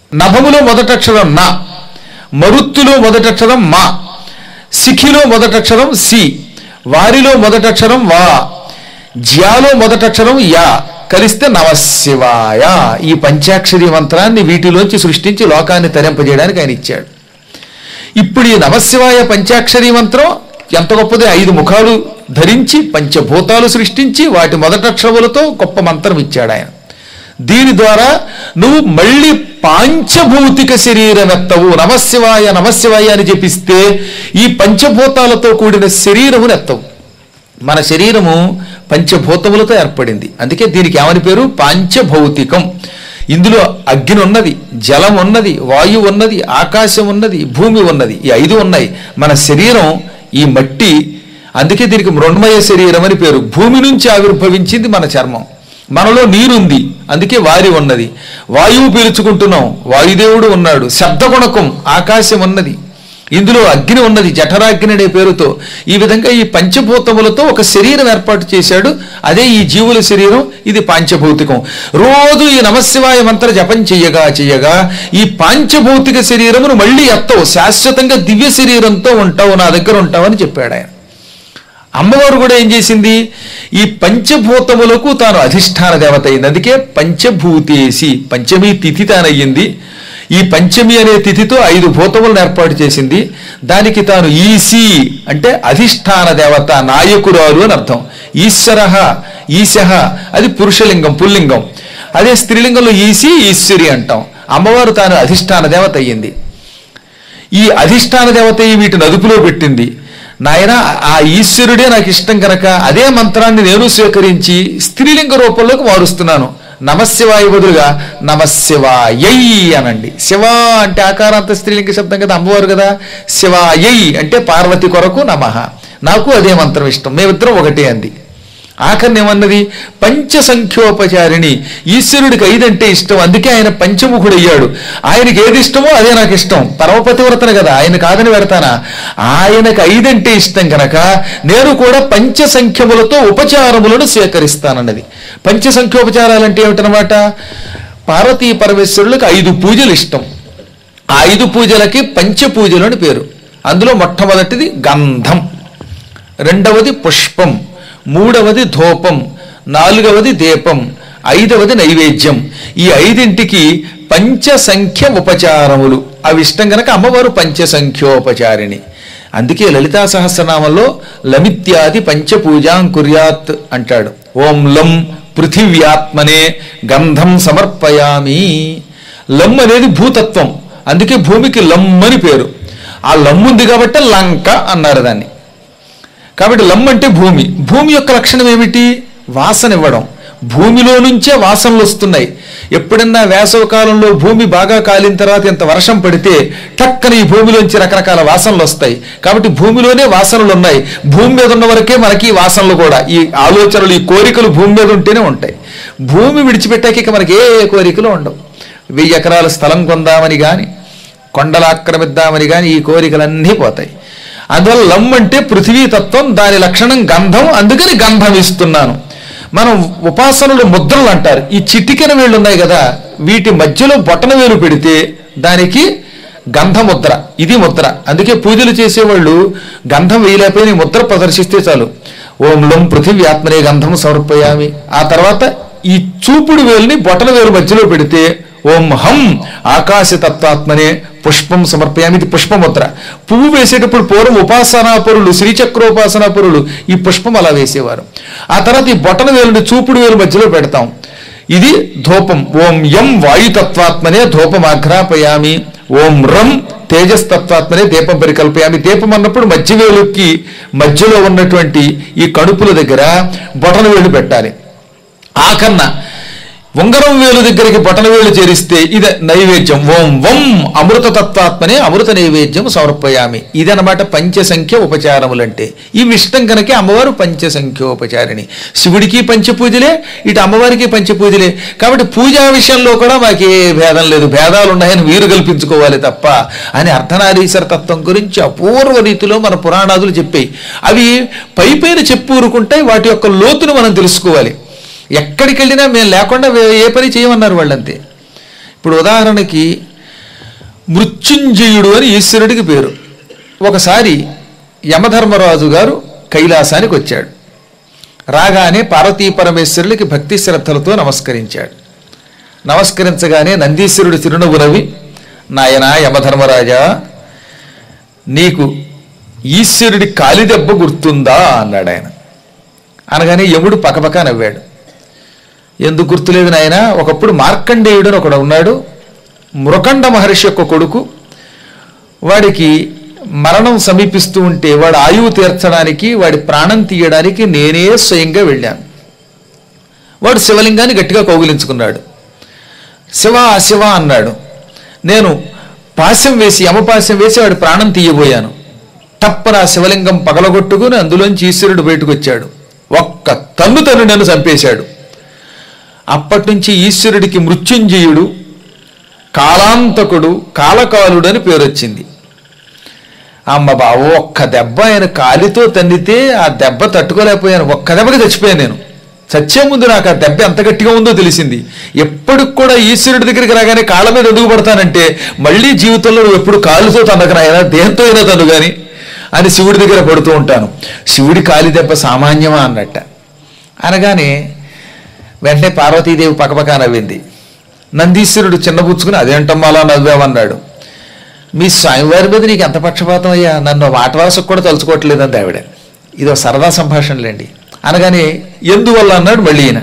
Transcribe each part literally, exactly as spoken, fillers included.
నభములో మొదటక్షరం నా, మరుత్తులో మొదటక్షరం మా, శిఖిలో మొదటక్షరం సి, వారిలో మొదటక్షరం వా, జ్యాలో మొదటక్షరం యా, కలిస్తే నమశివాయ. ఈ పంచాక్షరి మంత్రాన్ని వీటిలోంచి సృష్టించి లోకాన్ని తరింపజేయడానికి ఆయన ఇచ్చాడు. ఇప్పుడు ఈ నమశివాయ పంచాక్షరి మంత్రం ఎంత గొప్పది. ఐదు ముఖాలు ధరించి పంచభూతాలు సృష్టించి వాటి మొదటక్షరములతో గొప్ప మంత్రం ఇచ్చాడు ఆయన. దీని ద్వారా నువ్వు మళ్ళీ పాంచభౌతిక శరీరం ఎత్తవు. నమశివాయ నమశివాయ అని జపిస్తే ఈ పంచభూతాలతో కూడిన శరీరమును ఎత్తవు. మన శరీరము పంచభూతములతో ఏర్పడింది, అందుకే దీనికి ఏమని పేరు? పాంచభౌతికం. ఇందులో అగ్ని ఉన్నది, జలం ఉన్నది, వాయువు ఉన్నది, ఆకాశం ఉన్నది, భూమి ఉన్నది. ఈ ఐదు ఉన్నాయి. మన శరీరం ఈ మట్టి, అందుకే దీనికి మృణ్మయ శరీరం అని పేరు. భూమి నుంచి ఆవిర్భవించింది మన చర్మం. మనలో నీరుంది, అందుకే వారి ఉన్నది. వాయువు పీల్చుకుంటున్నాం, వాయుదేవుడు ఉన్నాడు. శబ్దగుణకం ఆకాశం ఉన్నది. ఇందులో అగ్ని ఉన్నది, జఠరాగ్ని అనే పేరుతో. ఈ విధంగా ఈ పంచభూతములతో ఒక శరీరం ఏర్పాటు చేశాడు. అదే ఈ జీవుల శరీరం. ఇది పాంచభౌతికం. రోజు ఈ నమశివాయ మంత్ర జపం చెయ్యగా చెయ్యగా ఈ పాంచభౌతిక శరీరమును మళ్ళీ ఎత్తవు. శాశ్వతంగా దివ్య శరీరంతో ఉంటావు, నా దగ్గర ఉంటావని చెప్పాడు ఆయన. అమ్మవారు కూడా ఏం చేసింది? ఈ పంచభూతములకు తాను అధిష్టాన దేవత అయింది. అందుకే పంచభూతేసి, పంచమీ తిథి తానయ్యింది. ఈ పంచమి అనే తిథితో ఐదు భూతములను ఏర్పాటు చేసింది. దానికి తాను ఈసి అంటే అధిష్టాన దేవత, నాయకురాలు అని అర్థం. ఈశ్వర, ఈశః అది పురుషలింగం, పుల్లింగం. అదే స్త్రీలింగంలో ఈసి, ఈశ్వరి అంటాం. అమ్మవారు తాను అధిష్టాన దేవత అయ్యింది. ఈ అధిష్టాన దేవత వీటిని అదుపులో పెట్టింది. నాయన ఆ ఈశ్వరుడే నాకు ఇష్టం కనుక అదే మంత్రాన్ని నేను స్వీకరించి స్త్రీలింగ రూపంలోకి మారుస్తున్నాను. నమశివాయ బదులుగా నమశివాయై అనండి. శివ అంటే ఆకారాంత స్త్రీలింగ శబ్దం కదా, అమ్మవారు కదా. శివాయై అంటే పార్వతి కొరకు నమః. నాకు అదే మంత్రం ఇష్టం, మేమిద్దరం ఒకటే అంది. ఆఖరిని ఏమన్నది? పంచసంఖ్యోపచారిణి. ఈశ్వరుడికి ఐదంటే ఇష్టం, అందుకే ఆయన పంచముఖుడయ్యాడు. ఆయనకి ఏది ఇష్టమో అదే నాకు ఇష్టం. పరమపతివ్రతను కదా, ఆయన కాదని పెడతానా? ఆయనకు ఐదంటే ఇష్టం కనుక నేను కూడా పంచసంఖ్యములతో ఉపచారములను స్వీకరిస్తానన్నది. పంచసంఖ్యోపచారాలంటే ఏమిటనమాట? పార్వతీ పరమేశ్వరులకు ఐదు పూజలు ఇష్టం. ఆ ఐదు పూజలకి పంచపూజలు అని పేరు. అందులో మొట్టమొదటిది గంధం, రెండవది పుష్పం, మూడవది ధూపం, నాలుగవది దీపం, ఐదవది నైవేద్యం. ఈ ఐదింటికి పంచసంఖ్య ఉపచారములు అవి ఇష్టం కనుక అమ్మవారు పంచసంఖ్యోపచారిణి. అందుకే లలితా సహస్రనామంలో లమిత్యాది పంచపూజాం కుర్యాత్ అంటాడు. ఓం లం పృథివ్యాత్మనే గంధం సమర్పయామి. లం అనేది భూతత్వం, అందుకే భూమికి లం అని పేరు. ఆ లం ఉంది కాబట్టి లంక అన్నారు దాన్ని. కాబట్టి లం అంటే భూమి. భూమి యొక్క లక్షణం ఏమిటి? వాసన ఇవ్వడం. భూమిలో నుంచే వాసనలు వస్తున్నాయి. ఎప్పుడన్నా వేసవి కాలంలో భూమి బాగా కాలిన తర్వాత ఇంత వర్షం పడితే టక్కన ఈ భూమిలోంచి రకరకాల వాసనలు వస్తాయి. కాబట్టి భూమిలోనే వాసనలు ఉన్నాయి. భూమి మీద ఉన్న వరకే మనకి వాసనలు కూడా, ఈ ఆలోచనలు, ఈ కోరికలు భూమి మీద ఉంటేనే ఉంటాయి. భూమి విడిచిపెట్టాక ఇక మనకి ఏ కోరికలు ఉండవు. వెయ్యి ఎకరాల స్థలం కొందామని కానీ, కొండలు ఆక్రమిద్దామని కానీ ఈ కోరికలన్నీ పోతాయి. అందువల్ల లం అంటే పృథివీతత్వం, దాని లక్షణం గంధం, అందుకని గంధం ఇస్తున్నాను. మనం ఉపాసనలు ముద్రలు అంటారు. ఈ చిటికెన వేళ్ళు ఉన్నాయి కదా, వీటి మధ్యలో బొటన వేలు పెడితే దానికి గంధముద్ర, ఇది ముద్ర. అందుకే పూజలు చేసేవాళ్ళు గంధం వేయలేకపోయిన ముద్ర ప్రదర్శిస్తే చాలు. ఓం లం పృథివ్యాత్మనే గంధం సమర్పయామి. ఆ తర్వాత ఈ చూపుడు వేలుని బొటన వేలు మధ్యలో పెడితే ఓం హం ఆకాశతత్వాత్మనే పుష్పం సమర్పయామి. ఇది పుష్పముద్ర. పువ్వు వేసేటప్పుడు పూర్వం ఉపాసనా పరులు, శ్రీచక్రోపాసనా పరులు ఈ పుష్పం అలా వేసేవారు. ఆ తర్వాత ఈ బొటన వేలుని చూపుడు వేలు మధ్యలో పెడతాం. ఇది ధూపం. ఓం యం వాయుతత్వాత్మనే ధూపం ఆఘ్రాపయామి. ఓం రం తేజస్తత్వాత్మనే దీపం పరికల్పయామి. దీపం అన్నప్పుడు మధ్య వేలుకి మధ్యలో ఉన్నటువంటి ఈ కడుపుల దగ్గర బొటన వేలు పెట్టాలి. ఆకన్న ఉంగరం వేలు దగ్గరికి బొటన వేలు చేరిస్తే ఇది నైవేద్యం. ఓం వం అమృత తత్వాత్మనే అమృత నైవేద్యం సమర్పయామి. ఇదనమాట పంచసంఖ్య ఉపచారములంటే. ఇవి ఇష్టం కనుక అమ్మవారు పంచసంఖ్యోపచారిణి. శివుడికి పంచపూజలే, ఇటు అమ్మవారికి పంచపూజలే. కాబట్టి పూజా విషయంలో కూడా మాకే భేదం లేదు. భేదాలు ఉన్నాయని వీరు కల్పించుకోవాలి తప్ప అని అర్ధనారీశ్వర తత్వం గురించి అపూర్వ రీతిలో మన పురాణాదులు చెప్పాయి. అవి పై పైన చెప్పూరుకుంటాయి, వాటి యొక్క లోతును మనం తెలుసుకోవాలి. ఎక్కడికి వెళ్ళినా మేము లేకుండా ఏ పని చేయమన్నారు వాళ్ళంతే. ఇప్పుడు ఉదాహరణకి మృత్యుంజయుడు అని ఈశ్వరుడికి పేరు. ఒకసారి యమధర్మరాజు గారు కైలాసానికి వచ్చాడు. రాగానే పార్వతీ పరమేశ్వరులకి భక్తి శ్రద్ధలతో నమస్కరించాడు. నమస్కరించగానే నందీశ్వరుడు చిరునవ్వు నవ్వి, నాయనా యమధర్మరాజా, నీకు ఈశ్వరుడి కాలిదెబ్బ గుర్తుందా అన్నాడు ఆయన. అనగానే యముడు పకపక నవ్వాడు. ఎందుకు గుర్తులేదు నాయన, ఒకప్పుడు మార్కండేయుడు అని ఒకడు ఉన్నాడు, మృకండ మహర్షి యొక్క కొడుకు. వాడికి మరణం సమీపిస్తూ ఉంటే వాడు ఆయువు తీర్చడానికి, వాడి ప్రాణం తీయడానికి నేనే స్వయంగా వెళ్ళాను. వాడు శివలింగాన్ని గట్టిగా కౌగిలించుకున్నాడు. శివ శివ అన్నాడు. నేను పాశం వేసి యమపాశం వేసి వాడి ప్రాణం తీయబోయాను. తప్పన శివలింగం పగలగొట్టుకుని అందులోంచి ఈశ్వరుడు బయటకు వచ్చాడు. ఒక్క తన్ను తను నన్ను చంపేశాడు. అప్పటి నుంచి ఈశ్వరుడికి మృత్యుంజయుడు, కాలాంతకుడు, కాలకాలుడు అని పేరు వచ్చింది. అమ్మ బావు, ఒక్క దెబ్బ ఆయన కాలితో తన్నితే ఆ దెబ్బ తట్టుకోలేకపోయాను. ఒక్క దెబ్బకి చచ్చిపోయాను నేను. చచ్చే ముందు నాకు ఆ దెబ్బ ఎంత గట్టిగా ఉందో తెలిసింది. ఎప్పటికి కూడా ఈశ్వరుడి దగ్గరికి రాగానే కాళ్ళ మీద అడుగు పడతానంటే, మళ్ళీ జీవితంలో నువ్వు ఎప్పుడు కాలుతో తన్నకరాయనా, దేంతో అయినా తను కానీ అని శివుడి దగ్గర పడుతూ ఉంటాను. శివుడి కాలి దెబ్బ సామాన్యమా అన్నట్ట. అనగానే వెంటనే పార్వతీదేవి పకపక నవ్వింది. నందీశ్వరుడు చిన్నబుచ్చుకుని అదేంటమ్మా అలా నవ్వామన్నాడు. మీ స్వామివారి మీద నీకు ఎంత పక్షపాతం అయ్యా, నన్ను మాట వరసకు కూడా తలుచుకోవట్లేదండి ఆవిడ. ఇదో సరదా సంభాషణలేండి. అనగానే ఎందువల్ల అన్నాడు మళ్ళీ ఈయన.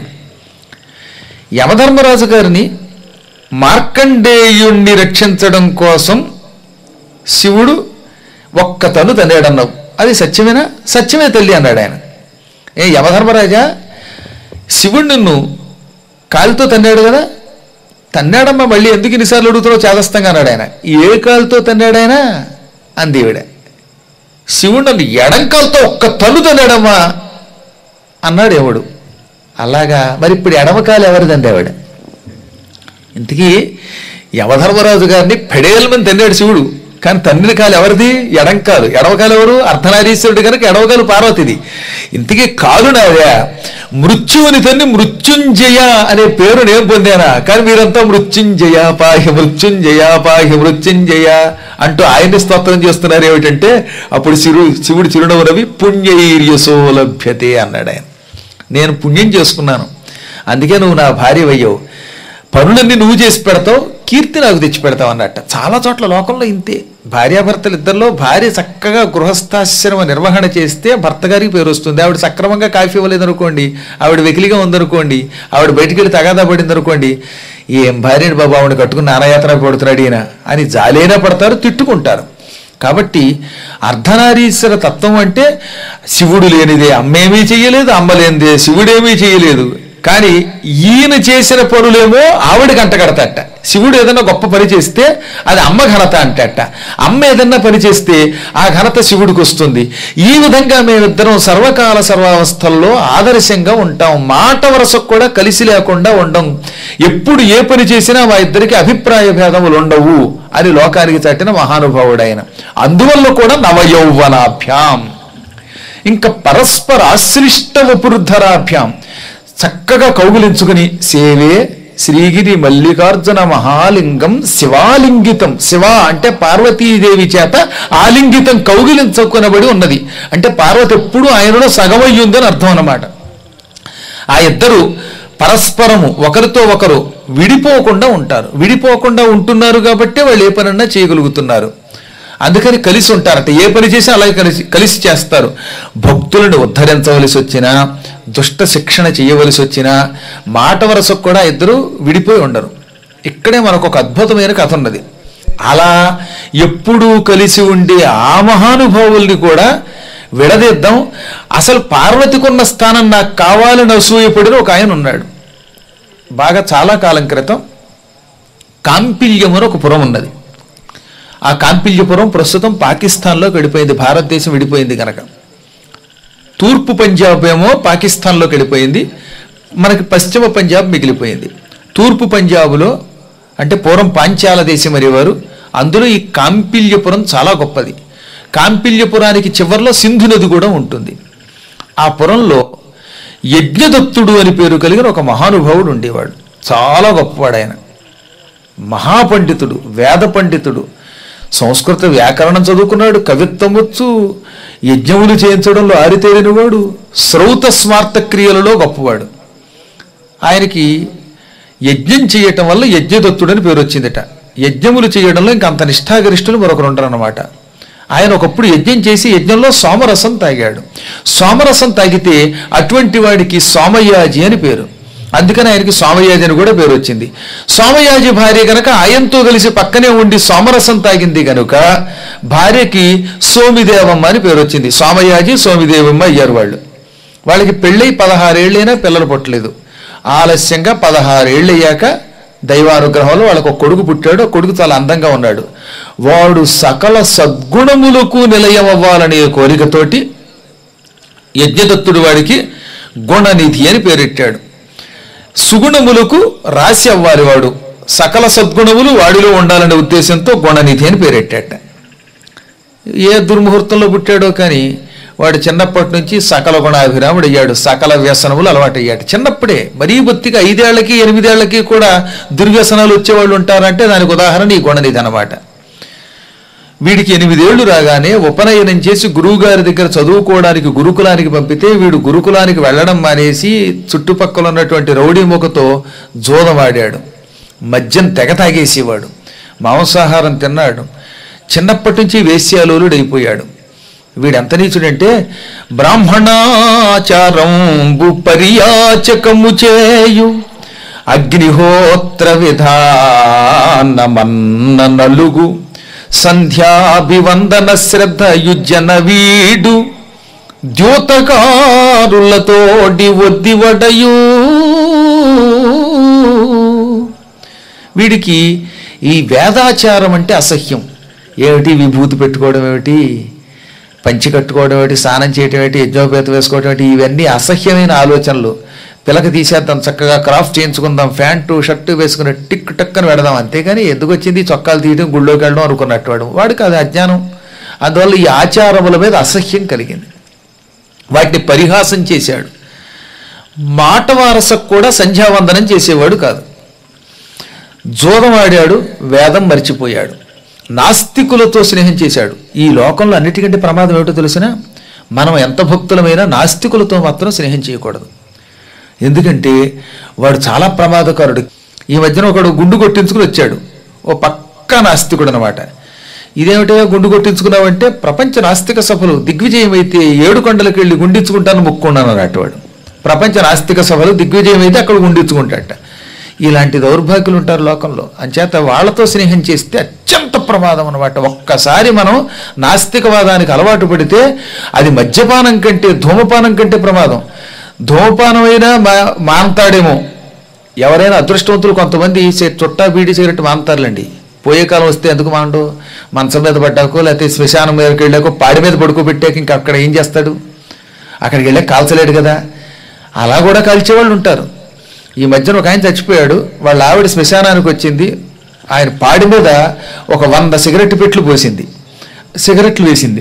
యమధర్మరాజు గారిని మార్కండేయుణ్ణి రక్షించడం కోసం శివుడు ఒక్క తను తన్నాడన్నావు, అది సత్యమేనా? సత్యమే తల్లి అన్నాడు ఆయన. ఏ యమధర్మరాజా, శివుడు నిన్ను కాలితో తన్నాడు కదా, తన్నాడమ్మా, మళ్ళీ ఎందుకు ఇన్నిసార్లు అడుగుతున్నావు చేదస్తంగా అన్నాడు ఆయన. ఏ కాలుతో తన్నాడాయన అంది ఈవిడ. శివుడు నన్ను ఎడంకాలతో ఒక్క తన్ను తన్నాడమ్మా అన్నాడు ఎవడు. అలాగా, మరి ఇప్పుడు ఎడమకాలు ఎవరిదండి ఆవిడ? ఇంతకీ యమధర్మరాజు గారిని పెడేలమని తన్నాడు శివుడు, కానీ తన్నిన కాలు ఎవరిది? ఎడంకాలు. ఎడవకాలు ఎవరు? అర్ధనారీశ్వరుడు కనుక ఎడవకాలు పార్వతిది. ఇంతకీ కాలు నాదా. మృత్యువుని తన్ని మృత్యుంజయ అనే పేరు నేను పొందానా, కానీ మీరంతా మృత్యుంజయ పాహి మృత్యుంజయ పాహి మృత్యుంజయ అంటూ ఆయన్ని స్తోత్రం చేస్తున్నారు. ఏమిటంటే అప్పుడు శివుడు శివుడు చిరునవ్వు రవి పుణ్యైర్యసో లభ్యతే అన్నాడు ఆయన. నేను పుణ్యం చేసుకున్నాను, అందుకే నువ్వు నా భార్య అయ్యావు. పనులన్నీ నువ్వు చేసి పెడతావు, కీర్తి నాకు తెచ్చి పెడతావు అన్నట్ట. చాలా చోట్ల లోకంలో ఇంతే. భార్యాభర్తలు ఇద్దరిలో భార్య చక్కగా గృహస్థాశ్రమ నిర్వహణ చేస్తే భర్త గారికి పేరు వస్తుంది. ఆవిడ సక్రమంగా కాఫీ ఇవ్వలేదనుకోండి, ఆవిడ వెకిలిగా ఉందనుకోండి, ఆవిడ బయటికి వెళ్ళి తగాదా పడింది అనుకోండి, ఏం భార్యని బాబు ఆవిడ కట్టుకుని నానాయాత్ర పడుతున్నాడు ఈయన అని జాలైనా పడతారు, తిట్టుకుంటారు. కాబట్టి అర్ధనారీశ్వర తత్వం అంటే శివుడు లేనిదే అమ్మేమీ చెయ్యలేదు, అమ్మ లేనిదే శివుడేమీ చేయలేదు. కానీ ఈయన చేసిన పనులేమో ఆవిడ గంట కడతట. శివుడు ఏదన్నా గొప్ప పని చేస్తే అది అమ్మ ఘనత అంటట, అమ్మ ఏదన్నా పని చేస్తే ఆ ఘనత శివుడికి వస్తుంది. ఈ విధంగా మేమిద్దరం సర్వకాల సర్వావస్థల్లో ఆదర్శంగా ఉంటాం. మాట వరసకు కూడా కలిసి లేకుండా ఉండం. ఎప్పుడు ఏ పని చేసినా మా ఇద్దరికి అభిప్రాయ భేదములు ఉండవు అని లోకానికి చాటిన మహానుభావుడైన. అందువల్ల కూడా నవయౌవనాభ్యాం, ఇంకా పరస్పర ఆశ్లిష్ట వపుర్ధరాభ్యాం, చక్కగా కౌగులించుకుని సేవే శ్రీగిరి మల్లికార్జున మహాలింగం శివాలింగితం. శివ అంటే పార్వతీదేవి చేత ఆలింగితం కౌగిలించుకునబడి ఉన్నది. అంటే పార్వతి ఎప్పుడు ఆయనలో సగమయ్యుందని అర్థం అన్నమాట. ఆ ఇద్దరు పరస్పరము ఒకరితో ఒకరు విడిపోకుండా ఉంటారు. విడిపోకుండా ఉంటున్నారు కాబట్టి వాళ్ళు ఏ పనన్నా చేయగలుగుతున్నారు. అందుకని కలిసి ఉంటారట. ఏ పని చేసి అలాగే కలిసి కలిసి చేస్తారు. భక్తులను ఉద్ధరించవలసి వచ్చినా, దుష్ట శిక్షణ చేయవలసి వచ్చినా మాట వరసకు కూడా ఇద్దరు విడిపోయి ఉండరు. ఇక్కడే మనకు ఒక అద్భుతమైన కథ ఉన్నది. అలా ఎప్పుడూ కలిసి ఉండే ఆ మహానుభావుల్ని కూడా విడదీద్దాం. అసలు పార్వతికున్న స్థానం నాకు కావాలని అసూయపడిన ఒక ఆయన ఉన్నాడు. బాగా చాలా కాలం క్రితం కాంపిల్యం అని ఒక పురం ఉన్నది. ఆ కాంపిల్యపురం ప్రస్తుతం పాకిస్తాన్లోకి వెళ్ళిపోయింది. భారతదేశం విడిపోయింది కనుక తూర్పు పంజాబ్ ఏమో పాకిస్తాన్లోకి వెళ్ళిపోయింది, మనకి పశ్చిమ పంజాబ్ మిగిలిపోయింది. తూర్పు పంజాబులో అంటే పూర్వం పాంచాల దేశం అనేవారు. అందులో ఈ కాంపిల్యపురం చాలా గొప్పది. కాంపిల్యపురానికి చివరిలో సింధు నది కూడా ఉంటుంది. ఆ పురంలో యజ్ఞదత్తుడు అని పేరు కలిగిన ఒక మహానుభావుడు ఉండేవాడు. చాలా గొప్పవాడు ఆయన. మహాపండితుడు, వేద పండితుడు, సంస్కృత వ్యాకరణం చదువుకున్నాడు, కవిత్వం వచ్చు, యజ్ఞములు చేయించడంలో ఆరితేరినవాడు, శ్రౌత స్మార్త క్రియలలో గొప్పవాడు. ఆయనకి యజ్ఞం చేయటం వల్ల యజ్ఞదత్తుడని పేరు వచ్చిందట. యజ్ఞములు చేయడంలో ఇంక అంత నిష్ఠాగరిష్ఠులు మరొకరు ఉంటారన్నమాట. ఆయన ఒకప్పుడు యజ్ఞం చేసి యజ్ఞంలో సోమరసం తాగాడు. సోమరసం తాగితే అటువంటి వాడికి సోమయాజి అని పేరు. అందుకని ఆయనకి సోమయాజి అని కూడా పేరు వచ్చింది. సోమయాజి భార్య గనక ఆయనతో కలిసి పక్కనే ఉండి సోమరసం తాగింది గనుక భార్యకి సోమిదేవమ్మ అని పేరు వచ్చింది. సోమయాజి సోమిదేవమ్మ అయ్యారు వాళ్ళు. వాళ్ళకి పెళ్ళై పదహారేళ్ళైనా పిల్లలు పుట్టలేదు. ఆలస్యంగా పదహారేళ్ళు అయ్యాక దైవానుగ్రహంలో వాళ్ళకు ఒక కొడుకు పుట్టాడు. ఆ కొడుకు చాలా అందంగా ఉన్నాడు. వాడు సకల సద్గుణములకు నిలయం అవ్వాలనే కోరికతోటి యజ్ఞదత్తుడు వాడికి గుణనిధి అని పేరెట్టాడు. సుగుణములకు రాశి అవ్వాలి వాడు, సకల సద్గుణములు వాడిలో ఉండాలనే ఉద్దేశంతో గుణనిధి అని పేరెట్టాట. ఏ దుర్ముహూర్తంలో పుట్టాడో కానీ వాడు చిన్నప్పటి నుంచి సకల గుణాభిరాముడు అయ్యాడు. సకల వ్యసనములు అలవాటు అయ్యాడు చిన్నప్పుడే. మరీ బొత్తిగా ఐదేళ్లకి ఎనిమిదేళ్లకి కూడా దుర్వ్యసనాలు వచ్చేవాళ్ళు ఉంటారంటే దానికి ఉదాహరణ ఈ గుణనిధి అన్నమాట. వీడికి ఎనిమిదేళ్లు రాగానే ఉపనయనం చేసి గురువుగారి దగ్గర చదువుకోవడానికి గురుకులానికి పంపితే వీడు గురుకులానికి వెళ్ళడం మానేసి చుట్టుపక్కల ఉన్నటువంటి రౌడీ మూకతో జోదమాడాడు. మద్యం తెగ తాగేసేవాడు, మాంసాహారం తిన్నాడు. చిన్నప్పటి నుంచి వేశ్యాలోలుడు అయిపోయాడు. వీడెంత నీచుడంటే బ్రాహ్మణాచారంబు పర్యాచకము చేయు అగ్నిహోత్ర విధానమన్న నలుగు సంధ్యాభివందన శ్రద్ధ యుజ్జన వీడు ద్యోతకారులతోడి ఒద్దివడయు. వీడికి ఈ వేదాచారం అంటే అసహ్యం. ఏమిటి విభూతి పెట్టుకోవడం ఏమిటి, పంచి కట్టుకోవడం ఏమిటి, స్నానం చేయటం ఏమిటి, యజ్ఞోపేత వేసుకోవడం ఏమిటి, ఇవన్నీ అసహ్యమైన ఆలోచనలు. పిలక తీసేద్దాం, చక్కగా క్రాఫ్ట్ చేయించుకుందాం, ప్యాంటు షర్టు వేసుకుని టిక్ టక్కని పెడదాం, అంతేగాని ఎందుకు వచ్చింది చొక్కాలు తీయడం గుళ్ళోకి వెళ్ళడం అనుకున్నట్టు వాడు వాడికి అది అజ్ఞానం. అందువల్ల ఈ ఆచారముల మీద అసహ్యం కలిగింది. వాటిని పరిహాసం చేశాడు. మాట వారసకు కూడా సంధ్యావందనం చేసేవాడు కాదు. జోదమాడాడు, వేదం మర్చిపోయాడు, నాస్తికులతో స్నేహం చేశాడు. ఈ లోకంలో అన్నిటికంటే ప్రమాదం ఏమిటో తెలిసినా, మనం ఎంత భక్తులమైనా నాస్తికులతో మాత్రం స్నేహం చేయకూడదు. ఎందుకంటే వాడు చాలా ప్రమాదకారుడు. ఈ మధ్యన ఒకడు గుండు కొట్టించుకుని వచ్చాడు, ఓ పక్క నాస్తికుడు అనమాట. ఇదేమిటో గుండు కొట్టించుకున్నావంటే, ప్రపంచ నాస్తిక సభలు దిగ్విజయం అయితే ఏడు కొండలకు వెళ్ళి గుండించుకుంటాను మొక్కున్నాను అన్నట్టు వాడు. ప్రపంచ నాస్తిక సభలు దిగ్విజయం అయితే అక్కడ గుండించుకుంటాట. ఇలాంటి దౌర్భాగ్యులు ఉంటారు లోకంలో. అంచేత వాళ్ళతో స్నేహం చేస్తే అత్యంత ప్రమాదం అనమాట. ఒక్కసారి మనం నాస్తికవాదానికి అలవాటు పడితే అది మద్యపానం కంటే ధూమపానం కంటే ప్రమాదం. ధూమపానమైనా మా మాంతాడేమో. ఎవరైనా అదృష్టవంతులు కొంతమంది చుట్టా బీడి సిగరెట్ మాంతారులండి. పోయే కాలం వస్తే ఎందుకు మాండు, మంచం మీద పడ్డాకో లేకపోతే శ్మశానం మీదకి వెళ్ళాకో పాడి మీద పడుకోబెట్టాక ఇంకా అక్కడ ఏం చేస్తాడు, అక్కడికి వెళ్ళాక కాల్చలేడు కదా. అలా కూడా కాల్చేవాళ్ళు ఉంటారు. ఈ మధ్యన ఒక ఆయన చచ్చిపోయాడు, వాళ్ళ ఆవిడ శ్మశానానికి వచ్చింది. ఆయన పాడి మీద ఒక వంద సిగరెట్ పెట్లు పోసింది, సిగరెట్లు వేసింది.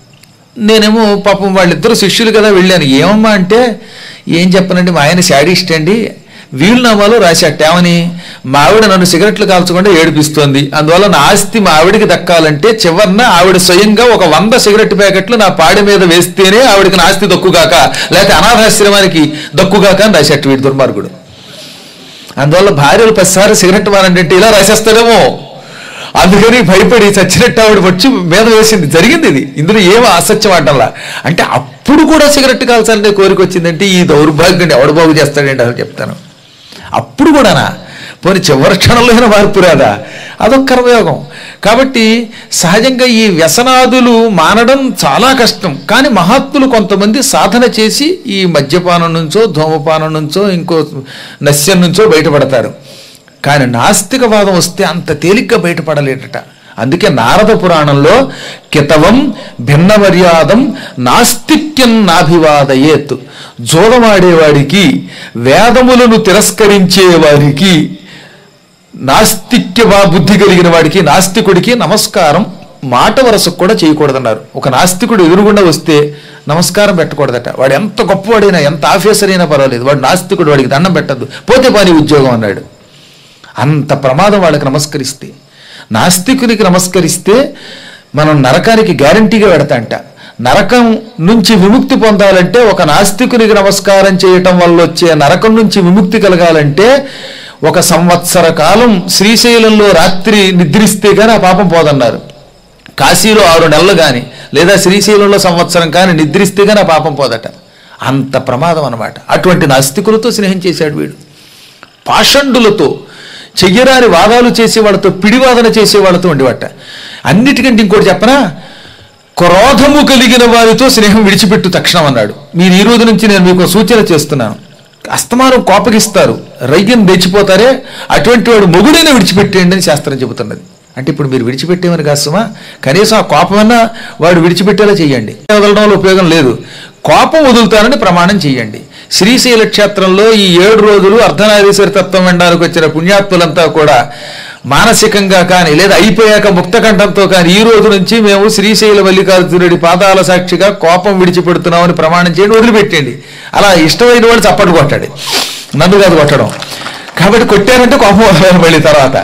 నేనేమో పాపం వాళ్ళిద్దరు శిష్యులు కదా వెళ్ళాను. ఏమమ్మా అంటే, ఏం చెప్పనండి, మా ఆయన శాడిస్ట్ అండి, వీలునామాలో రాశాట ఏమని, మా ఆవిడ నన్ను సిగరెట్లు కాల్చకుండా ఏడిపిస్తోంది, అందువల్ల నా ఆస్తి మా ఆవిడికి దక్కాలంటే చివరిన ఆవిడ స్వయంగా ఒక వంద సిగరెట్ ప్యాకెట్లు నా పాడి మీద వేస్తేనే ఆవిడికి నా ఆస్తి దక్కుగాక, లేకపోతే అనాథాశ్రమానికి దక్కుగాక అని రాశాట వీడి దుర్మార్గుడు. అందువల్ల భార్యలు పదిసారి సిగరెట్ మానంటే ఇలా రాసేస్తాడేమో, అందుకని భయపడి చచ్చినట్టు ఆవిడ వచ్చి మీద వేసింది. జరిగింది ఇది, ఇందులో ఏమో అసత్యం ఆటంలా. అంటే అప్పుడు కూడా సిగరెట్ కాల్చాలనే కోరిక వచ్చిందంటే ఈ దౌర్భాగ్యం ఎవడు బాగు చేస్తాడంటే అసలు చెప్తాను. అప్పుడు కూడానా, పోనీ చివరి క్షణంలో మార్పు రాదా, అదొక కర్మయోగం. కాబట్టి సహజంగా ఈ వ్యసనాదులు మానడం చాలా కష్టం. కానీ మహాత్ములు కొంతమంది సాధన చేసి ఈ మద్యపానం నుంచో ధూమపానం నుంచో ఇంకో నశ్యం నుంచో బయటపడతారు. కానీ నాస్తికవాదం వస్తే అంత తేలిగ్గా బయటపడలేటట. అందుకే నారద పురాణంలో కితవం భిన్న మర్యాదం నాస్తిక్యం నాభివాదయేత్, జోదమాడేవాడికి, వేదములను తిరస్కరించే వారికి, నాస్తిక్య బుద్ధి కలిగిన వాడికి, నాస్తికుడికి నమస్కారం మాట వరసకు కూడా చేయకూడదన్నారు. ఒక నాస్తికుడు ఎదురుగుండా వస్తే నమస్కారం పెట్టకూడదట. వాడు ఎంత గొప్పవాడైనా ఎంత ఆఫీసర్ అయినా పర్వాలేదు, వాడు నాస్తికుడు, వాడికి దండం పెట్టద్దు, పోతే పాని ఉద్యోగం అన్నాడు. అంత ప్రమాదం వాళ్ళకి నమస్కరిస్తే. నాస్తికునికి నమస్కరిస్తే మనం నరకానికి గ్యారంటీగా పెడతాంట. నరకం నుంచి విముక్తి పొందాలంటే, ఒక నాస్తికునికి నమస్కారం చేయటం వల్ల వచ్చే నరకం నుంచి విముక్తి కలగాలంటే ఒక సంవత్సర కాలం శ్రీశైలంలో రాత్రి నిద్రిస్తే కానీ ఆ పాపం పోదన్నారు. కాశీలో ఆరు నెలలు కానీ లేదా శ్రీశైలంలో సంవత్సరం కానీ నిద్రిస్తే కానీ ఆ పాపం పోదట. అంత ప్రమాదం అన్నమాట. అటువంటి నాస్తికులతో స్నేహం చేశాడు వీడు. పాషండులతో, చెయ్యరాని వాదాలు చేసేవాళ్ళతో, పిడివాదన చేసేవాళ్ళతో ఉండేవాట. అన్నిటికంటే ఇంకోటి చెప్పనా, క్రోధము కలిగిన వారితో స్నేహం విడిచిపెట్టు తక్షణం అన్నాడు. మీరు ఈ రోజు నుంచి నేను మీకు సూచన చేస్తున్నాను. అస్తమానం కోపగిస్తారు, రయ్యను తెచ్చిపోతారే, అటువంటి వాడు మొగుడైనా విడిచిపెట్టేయండి అని శాస్త్రం చెబుతున్నది. అంటే ఇప్పుడు మీరు విడిచిపెట్టేమని కాస్తమా, కనీసం ఆ కోపమన్నా వాడు విడిచిపెట్టేలా చెయ్యండి. వదలడంలో ఉపయోగం లేదు, కోపం వదులుతానని ప్రమాణం చెయ్యండి. శ్రీశైల క్షేత్రంలో ఈ ఏడు రోజులు అర్ధనారీశ్వరి తత్వం వినడానికి వచ్చిన పుణ్యాత్ములంతా కూడా మానసికంగా కానీ లేదా అయిపోయాక ముక్తకంఠంతో కానీ ఈ రోజు నుంచి మేము శ్రీశైల మల్లికార్జునుడి పాదాల సాక్షిగా కోపం విడిచిపెడుతున్నామని ప్రమాణం చేయండి, వదిలిపెట్టండి. అలా ఇష్టమైన వాళ్ళు చప్పట్లు కొట్టాడు, నన్ను కాదు కొట్టడం. కాబట్టి కొట్టారంటే కోపం వదలాలి మళ్ళీ. తర్వాత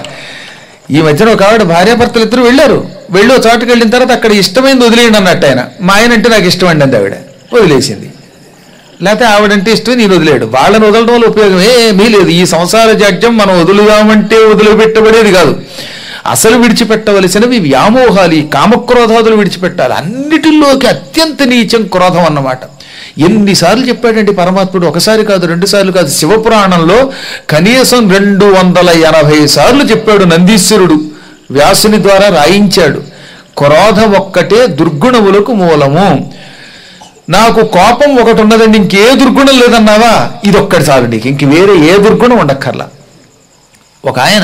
ఈ మధ్యన ఒక ఆవిడ భార్యాభర్తలు ఇద్దరు వెళ్ళారు. వెళ్ళి ఒక చోటుకి వెళ్ళిన తర్వాత అక్కడ ఇష్టమైంది వదిలేయండి అన్నట్టు ఆయన. మా ఆయన అంటే నాకు ఇష్టం అండి అంది ఆవిడ, వదిలేసింది. లేకపోతే ఆవిడంటే ఇష్టం, నేను వదిలేడు. వాళ్ళని వదలడం వల్ల ఉపయోగం ఏమీ లేదు. ఈ సంసార జాడ్యం మనం వదులుదామంటే వదిలిపెట్టబడేది కాదు. అసలు విడిచిపెట్టవలసినవి వ్యామోహాలు, ఈ కామక్రోధాదులు విడిచిపెట్టాలి. అన్నిటిలోకి అత్యంత నీచం క్రోధం అన్నమాట. ఎన్నిసార్లు చెప్పాడండి పరమాత్ముడు, ఒకసారి కాదు, రెండు సార్లు కాదు. శివపురాణంలో కనీసం రెండు వందల ఎనభై సార్లు చెప్పాడు నందీశ్వరుడు, వ్యాసుని ద్వారా రాయించాడు. క్రోధం ఒక్కటే దుర్గుణములకు మూలము. నాకు కోపం ఒకటి ఉన్నదండి, ఇంకే దుర్గుణం లేదన్నావా, ఇది ఒక్కటి చాలు నీకు, ఇంక వేరే ఏ దుర్గుణం ఉండక్కర్లా. ఒక ఆయన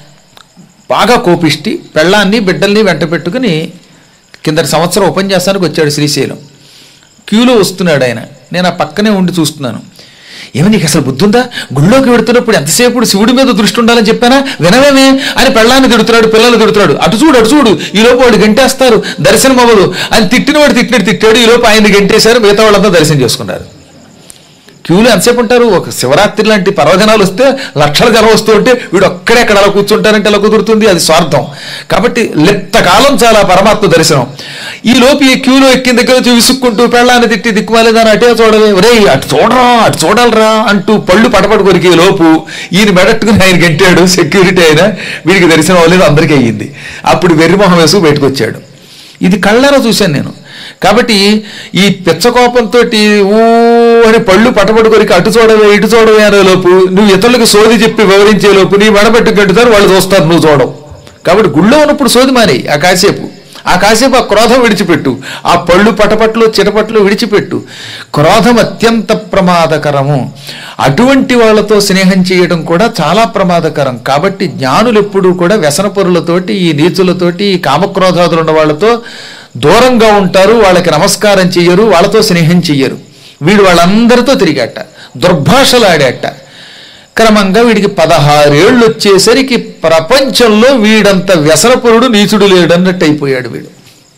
బాగా కోపిష్టి, పెళ్ళాన్ని బిడ్డల్ని వెంట పెట్టుకుని కిందటి సంవత్సరం ఉపన్యాసానికి వచ్చాడు శ్రీశైలం. క్యూలో వస్తున్నాడు ఆయన, నేను ఆ పక్కనే ఉండి చూస్తున్నాను. ఏమి నీకు అసలు బుద్ధి ఉందా, గుళ్ళోకి వెడుతున్నప్పుడు ఎంతసేపు శివుడి మీద దృష్టి ఉండాలని చెప్పానా, వినవేమే అని పెళ్ళాన్ని తిడుతున్నాడు, పిల్లలు తిడుతున్నాడు. అటు చూడు అటు చూడు, ఈలోపు వాడు గంటేస్తారు, దర్శనం అవ్వదు అని తిట్టిన వాడు తిట్టినట్టు తిట్టాడు. ఈలోపు ఆయన గంటేశారు, మిగతా వాళ్ళంతా దర్శనం చేసుకున్నారు. క్యూలో ఎంతసేపు ఉంటారు? ఒక శివరాత్రి లాంటి పర్వదినాలు వస్తే లక్షల జనం వస్తూ ఉంటే వీడు ఒక్కడే అక్కడ అలా కూర్చుంటారంటే అలా కుదురుతుంది, అది స్వార్థం. కాబట్టి లెత్తకాలం చాలా పరమాత్మ దర్శనం. ఈ లోపు ఈ క్యూలో ఎక్కిన దగ్గర వచ్చి విసుక్కుంటూ పెళ్ళాన్ని తిట్టి దిక్కుమాలేదని అటే చూడలే, ఒరే అటు చూడరా అటు చూడాలరా అంటూ పళ్ళు పటపట కొరికే లోపు ఈయన మెడట్టుకుని ఆయన గంటాడు సెక్యూరిటీ అయిన, వీడికి దర్శనం అవ్వలేదు, అందరికీ అయ్యింది. అప్పుడు వెర్రిమొహం వేసుకు బయటకు వచ్చాడు. ఇది కళ్ళారా చూశాను నేను. కాబట్టి ఈ పిచ్చకోపంతో ఊ అని పళ్ళు పటపట కొరికి అటు చూడవే ఇటు చూడవే అనే లోపు, నువ్వు ఇతరులకు సోది చెప్పి వివరించే లోపు నీ మెడబెట్టు గంటుతారు, వాళ్ళు చూస్తారు నువ్వు చూడవు. కాబట్టి గుళ్ళో ఉన్నప్పుడు సోది మానేయి, ఆ కాసేపు ఆ కాసేపు ఆ క్రోధం విడిచిపెట్టు, ఆ పళ్ళు పటపట్లు చిటపట్లు విడిచిపెట్టు. క్రోధం అత్యంత ప్రమాదకరము. అటువంటి వాళ్ళతో స్నేహం చేయడం కూడా చాలా ప్రమాదకరం. కాబట్టి జ్ఞానులు ఎప్పుడూ కూడా వ్యసనపరులతోటి, ఈ నీచులతోటి, ఈ కామక్రోధాదులు ఉన్న వాళ్ళతో దూరంగా ఉంటారు. వాళ్ళకి నమస్కారం చెయ్యరు, వాళ్ళతో స్నేహం చెయ్యరు. వీడు వాళ్ళందరితో తిరిగాట, దుర్భాషలాడాట. క్రమంగా వీడికి పదహారేళ్ళు వచ్చేసరికి ప్రపంచంలో వీడంత వ్యసనపరుడు నీచుడు లేడన్నట్టు అయిపోయాడు వీడు.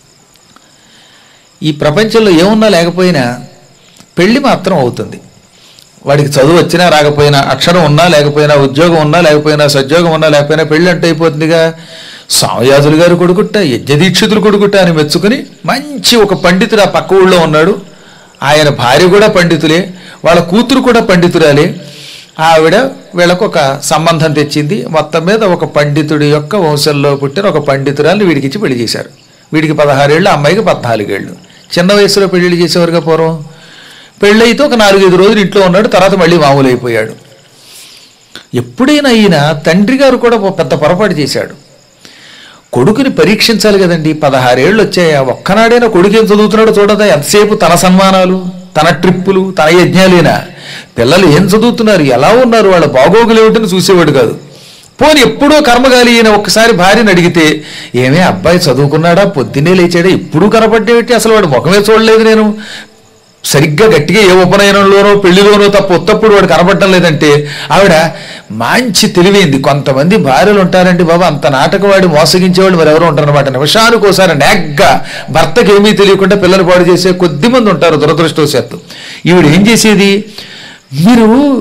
ఈ ప్రపంచంలో ఏమున్నా లేకపోయినా పెళ్లి మాత్రం అవుతుంది. వాడికి చదువు వచ్చినా రాకపోయినా, అక్షరం ఉన్నా లేకపోయినా, ఉద్యోగం ఉన్నా లేకపోయినా, సద్యోగం ఉన్నా లేకపోయినా పెళ్ళి అంటే అయిపోతుందిగా. స్వామియాజులు గారు కొడుకుట్ట, యజ్ఞదీక్షితులు కొడుకుట్ట అని మెచ్చుకుని మంచి ఒక పండితుడు ఆ పక్క ఊళ్ళో ఉన్నాడు. ఆయన భార్య కూడా పండితులే, వాళ్ళ కూతురు కూడా పండితురాలే. ఆవిడ వీళ్ళకు ఒక సంబంధం తెచ్చింది. మొత్తం మీద ఒక పండితుడి యొక్క వంశంలో పుట్టిన ఒక పండితురాలు వీడికిచ్చి పెళ్లి చేశారు. వీడికి పదహారేళ్ళు, అమ్మాయికి పద్నాలుగేళ్ళు. చిన్న వయసులో పెళ్లిళ్ళు చేసేవారుగా పూర్వం. పెళ్ళైతే ఒక నాలుగైదు రోజులు ఇంట్లో ఉన్నాడు, తర్వాత మళ్ళీ మామూలు అయిపోయాడు. ఎప్పుడైనా ఈయన తండ్రి గారు కూడా పెద్ద పొరపాటు చేశాడు. కొడుకుని పరీక్షించాలి కదండి. పదహారేళ్ళు వచ్చాయా, ఒక్కనాడైనా కొడుకు ఏం చదువుతున్నాడో చూడదా? ఎంతసేపు తన సన్మానాలు, తన ట్రిప్పులు, తన యజ్ఞాలేనా? పిల్లలు ఏం చదువుతున్నారు, ఎలా ఉన్నారు, వాళ్ళ బాగోగులు ఏమిటని చూసేవాడు కాదు. పోని ఎప్పుడో కర్మగాలి ఈయన ఒక్కసారి భార్యను అడిగితే, ఏమే అబ్బాయి చదువుకున్నాడా, పొద్దున్నే లేచాడా, ఎప్పుడు కనపడ్డేమిటి, అసలు వాడు ముఖమే చూడలేదు నేను, సరిగ్గా గట్టిగా ఏ ఉపనయనంలోనో పెళ్లిలోనో తప్ప ఉత్తప్పుడు వాడు కనపడటం లేదంటే ఆవిడ మంచి తెలివైంది. కొంతమంది భార్యలు ఉంటారండి బాబా, అంత నాటకవాడి మోసగించేవాళ్ళు మరి ఎవరు ఉంటారనమాట. నిమిషానికి ఒకసారి నాగ్గా భర్తకి ఏమీ తెలియకుండా పిల్లలు పాడు చేసే కొద్ది మంది ఉంటారు దురదృష్టవశాత్తు. ఈవిడ ఏం చేసేది, మీరు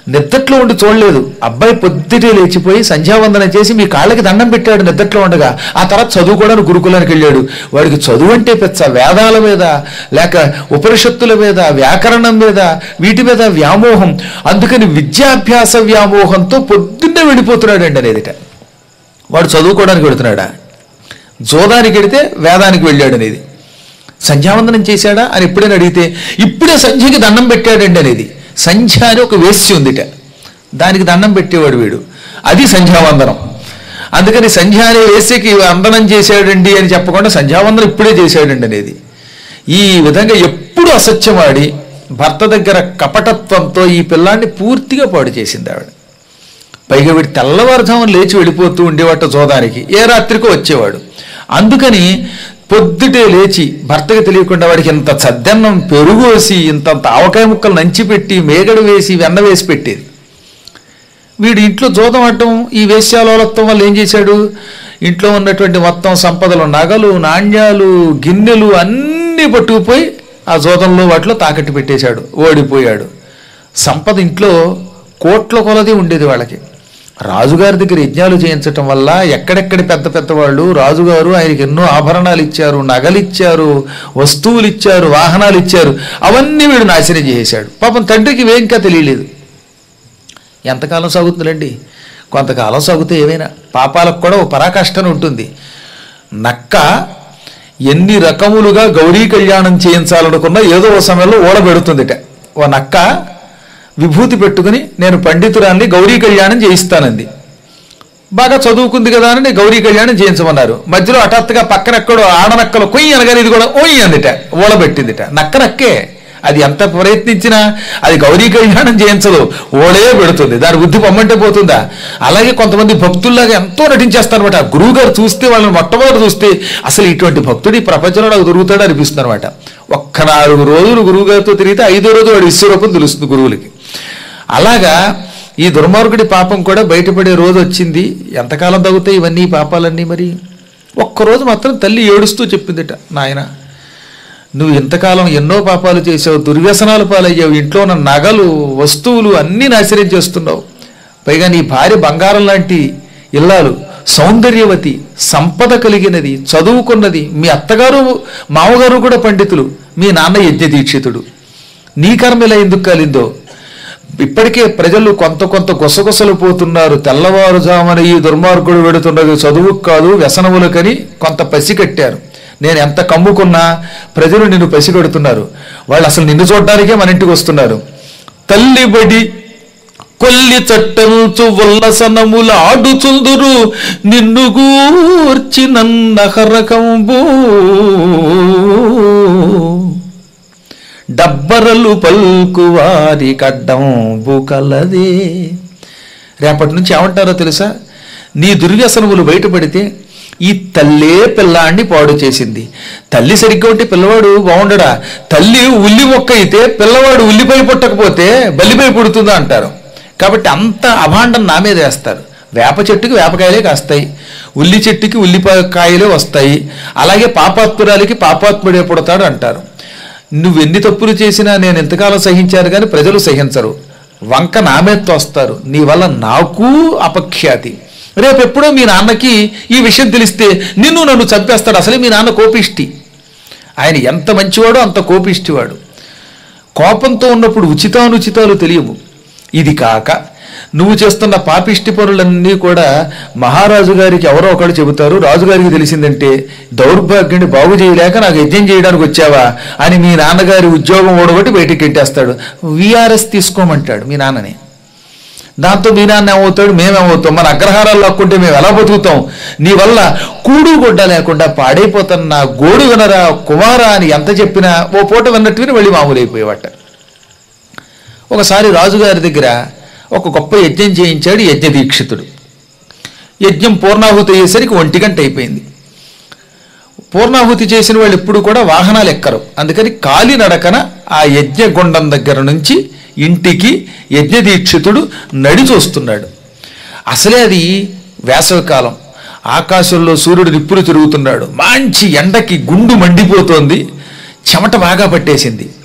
నిద్దట్లో ఉండి చూడలేదు. అబ్బాయి పొద్దుటే లేచిపోయి సంధ్యావందనం చేసి మీ కాళ్ళకి దండం పెట్టాడు నిద్దట్లో ఉండగా. ఆ తర్వాత చదువుకోవడానికి గురుకులానికి వెళ్ళాడు. వాడికి చదువు అంటే పెచ్చ, వేదాల మీద లేక ఉపనిషత్తుల మీద వ్యాకరణం మీద వీటి మీద వ్యామోహం. అందుకని విద్యాభ్యాస వ్యామోహంతో పొద్దున్నే వెళ్ళిపోతున్నాడండి అనేదిట. వాడు చదువుకోవడానికి వెళుతున్నాడా, జోదానికి వెళితే వేదానికి వెళ్ళాడు అనేది. సంధ్యావందనం చేశాడా అని ఎప్పుడైనా అడిగితే ఇప్పుడే సంధ్యకి దండం పెట్టాడండి అనేది. సంధ్య అని ఒక వేశ్య ఉందిట, దానికి దండం పెట్టేవాడు వీడు, అది సంధ్యావందనం. అందుకని సంధ్య అనే వేశ్యకి వందనం చేశాడండి అని చెప్పకుండా సంధ్యావందనం ఇప్పుడే చేశాడండి అనేది. ఈ విధంగా ఎప్పుడు అసత్యమాడి భర్త దగ్గర కపటత్వంతో ఈ పిల్లాన్ని పూర్తిగా పాడు చేసింది ఆవిడ. పైగా వీడు తెల్లవారుజామున లేచి వెళ్ళిపోతూ ఉండేవాట జోదానికి, ఏ రాత్రికో వచ్చేవాడు. అందుకని పొద్దుటే లేచి భర్తకి తెలియకుండా వాడికి ఇంత చద్దన్నం పెరుగోసి ఇంత ఆవకాయ ముక్కలు నంచిపెట్టి మేగడ వేసి వెన్న వేసి పెట్టేది. వీడు ఇంట్లో జోదం ఆడటం ఈ వేశ్యాలోలత్వం వల్ల ఏం చేశాడు, ఇంట్లో ఉన్నటువంటి మొత్తం సంపదలు, నగలు, నాణ్యాలు, గిన్నెలు అన్నీ పట్టుకుపోయి ఆ జోదంలో వాటిలో తాకట్టు పెట్టేశాడు, ఓడిపోయాడు. సంపద ఇంట్లో కోట్ల కొలది ఉండేది వాళ్ళకి. రాజుగారి దగ్గర యజ్ఞాలు చేయించటం వల్ల ఎక్కడెక్కడి పెద్ద పెద్ద వాళ్ళు రాజుగారు ఆయనకి ఎన్నో ఆభరణాలు ఇచ్చారు, నగలు ఇచ్చారు, వస్తువులు ఇచ్చారు, వాహనాలు ఇచ్చారు. అవన్నీ వీడు నాశనం చేసేశాడు. పాపం తండ్రికి ఇవేంకా తెలియలేదు. ఎంతకాలం సాగుతుందండి, కొంతకాలం సాగుతే ఏమైనా పాపాలకు కూడా ఓ పరాకాష్ఠన ఉంటుంది. నక్క ఎన్ని రకములుగా గౌరీ కళ్యాణం చేయించాలనుకున్నా ఏదో ఓ సమయంలో ఓడబెడుతుందిట. ఓ నక్క విభూతి పెట్టుకుని నేను పండితురాన్ని గౌరీ కళ్యాణం చేయిస్తానంది. బాగా చదువుకుంది కదా అని గౌరీ కళ్యాణం చేయించమన్నారు. మధ్యలో హఠాత్తుగా పక్కన ఎక్కడో ఆడనక్కలు కొయ్యి అనగానే ఇది కూడా ఓయి అందిట, ఓడబెట్టిందిట. నక్క నక్కే, అది ఎంత ప్రయత్నించినా అది గౌరీ కళ్యాణం చేయించదు, ఓడే పెడుతుంది. దాని బుద్ధి పొమ్మంటే పోతుందా? అలాగే కొంతమంది భక్తుల్లాగా ఎంతో నటించేస్తారనమాట. గురువు గారు చూస్తే వాళ్ళని మొట్టమొదటి చూస్తే అసలు ఇటువంటి భక్తుడు ఈ ప్రపంచంలో నాకు దొరుకుతాడు అనిపిస్తుంది అనమాట. ఒక్క నాలుగు రోజులు గురువు గారితో తిరిగితే ఐదో రోజు వాడు విశ్వరూపం తెలుస్తుంది గురువులకి. అలాగా ఈ దుర్మార్గుడి పాపం కూడా బయటపడే రోజు వచ్చింది. ఎంతకాలం తగ్గుతాయి ఇవన్నీ పాపాలన్నీ? మరి ఒక్కరోజు మాత్రం తల్లి ఏడుస్తూ చెప్పిందిట, నాయన నువ్వు ఇంతకాలం ఎన్నో పాపాలు చేసావు, దుర్వ్యసనాలు పాలయ్యావు, ఇంట్లో ఉన్న నగలు వస్తువులు అన్నీ నాశనం చేస్తున్నావు. పైగా నీ భార్య బంగారం లాంటి ఇల్లాలు, సౌందర్యవతి, సంపద కలిగినది, చదువుకున్నది. మీ అత్తగారు మామగారు కూడా పండితులు, మీ నాన్న యజ్ఞ దీక్షితుడు. నీ కర్మ ఇలా ఎందుకు కాలిందో? ఇప్పటికే ప్రజలు కొంత కొంత గుసగుసలు పోతున్నారు. తెల్లవారుజామున ఈ దుర్మార్గుడు వెడుతున్నది చదువుకు కాదు వ్యసనములకని కొంత పసిగట్టారు. నేను ఎంత కమ్ముకున్నా ప్రజలు నిన్ను పసిగడుతున్నారు. వాళ్ళు అసలు నిన్ను చూడడానికే మన ఇంటికి వస్తున్నారు. తల్లిబడి కొల్లి చట్టంచు ఉల్లసనముల ఆడుచుందురు నిన్ను గూర్చి నన్నహరకంబు డబ్బరలు పల్కువారి కడ్డంబు కలదే. రేపటి నుంచి ఏమంటారో తెలుసా? నీ దుర్వ్యసనములు బయటపడితే ఈ తల్లే పిల్లాన్ని పాడు చేసింది. తల్లి సరిగ్గా ఉంటే పిల్లవాడు బాగుండడా? తల్లి ఉల్లి మొక్క అయితే పిల్లవాడు ఉల్లిపై పుట్టకపోతే బల్లిపై పుడుతుందా అంటారు. కాబట్టి అంత అభాండం నా మీద వేస్తారు. వేప చెట్టుకి వేపకాయలే కాస్తాయి, ఉల్లి చెట్టుకి ఉల్లిపాయలే వస్తాయి. అలాగే పాపాత్మురాలికి పాపాత్ముడే పుడతాడు అంటారు. నువ్వెన్ని తప్పులు చేసినా నేను ఎంతకాలం సహించాను కానీ ప్రజలు సహించరు. వంక నా మీద తోస్తారు. నీ వల్ల నాకు అపఖ్యాతి. రేపెప్పుడో మీ నాన్నకి ఈ విషయం తెలిస్తే నిన్ను నన్ను చంపేస్తాడు. అసలే మీ నాన్న కోపిష్టి. ఆయన ఎంత మంచివాడో అంత కోపిష్టివాడు. కోపంతో ఉన్నప్పుడు ఉచితానుచితాలు తెలియవు. ఇది కాక నువ్వు చేస్తున్న పాపిష్టి పనులన్నీ కూడా మహారాజు గారికి ఎవరో ఒకడు చెబుతారు. రాజుగారికి తెలిసిందంటే దౌర్భాగ్యుని బాగు చేయలేక నాకు యజ్ఞం చేయడానికి వచ్చావా అని మీ నాన్నగారి ఉద్యోగం ఓడగొట్టి బయటికి పెట్టేస్తాడు. విఆర్ఎస్ తీసుకోమంటాడు మీ నాన్నని. దాంతో మీ నాన్న ఏమవుతాడు, మేమేమవుతాం? మన అగ్రహారాలు లాక్కుంటే మేము ఎలా బతుకుతాం? నీ వల్ల కూడు గుడ్డ లేకుండా పాడైపోతాను, నా గోడు వినరా కుమారా అని ఎంత చెప్పినా ఓ పూట విన్నట్టు విని మళ్ళీ మామూలు అయిపోయేవాట. ఒకసారి రాజుగారి దగ్గర ఒక గొప్ప యజ్ఞం చేయించాడు యజ్ఞ దీక్షితుడు. యజ్ఞం పూర్ణాహుతి అయ్యేసరికి ఒంటి గంట అయిపోయింది. పూర్ణాహుతి చేసిన వాళ్ళు ఎప్పుడు కూడా వాహనాలు ఎక్కరు. అందుకని కాలినడకన ఆ యజ్ఞగుండం దగ్గర నుంచి ఇంటికి యజ్ఞ దీక్షితుడు నడిచి వస్తున్నాడు. అసలే అది వేసవికాలం, ఆకాశంలో సూర్యుడు నిప్పులు తిరుగుతున్నాడు. మంచి ఎండకి గుండు మండిపోతోంది, చెమట బాగా పట్టేసింది.